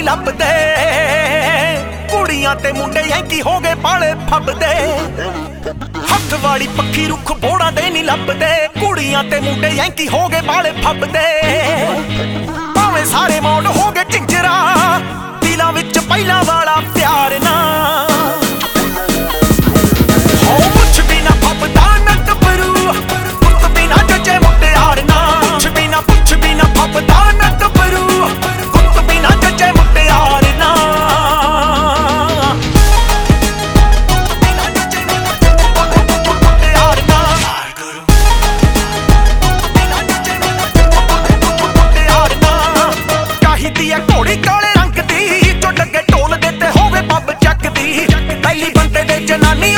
ਨਹੀਂ ਲੱਭਦੇ। ਕੁੜੀਆਂ ਤੇ ਮੁੰਡੇ ਯੈਂਕੀ ਹੋ ਗਏ ਬਾਲੇ ਫੱਬਦੇ। ਹੱਥ ਵਾਲੀ ਪੱਖੀ ਰੁੱਖ ਬੋੜਾਂ ਦੇ ਨਹੀਂ ਲੱਭਦੇ। ਕੁੜੀਆਂ ਤੇ ਮੁੰਡੇ ਯੈਂਕੀ ਹੋ ਗਏ ਬਾਲੇ ਫੱਬਦੇ। ਭਾਵੇਂ ਸਾਰੇ ਮੌਡ ਹੋ ਗਏ ਝਿੰਜਰਾ, ਦਿਲਾਂ ਵਿੱਚ ਪਹਿਲਾਂ ਵਾਲਾ ਪਿਆਰ ਨਾ। ਹੋ ਮੁੱਛ ਵੀ ਨਾ ਫੱਬਦਾ ਨਾ ਗੱਭਰੂ, ਪੁੱਤ ਵੀ ਨਾ ਜੱਜੇ ਮੁਟਿਆਰ ਨਾ। ਮੁੱਛ ਵੀ ਨਾ ਫੱਬਦਾ ਨਾ ਗੱਭਰੂ, ਪੁੱਤ ਵੀ ਨਾ ਜੱਜੇ ਮੁਟਿਆਰ ਨਾ। ਚਾਹੀਦੀ ਐ ਘੋੜੀ ਕਾਲੇ ਰੰਗ ਦੀ, ਜੋ ਲੱਗੇ ਢੋਲ ਦੇ ਤੇ ਹੋਵੇ ਪੱਬ ਚੱਕਦੀ। ਪਹਿਲੀ ਬੰਦੇ ਦੇ ਜਨਾਨੀ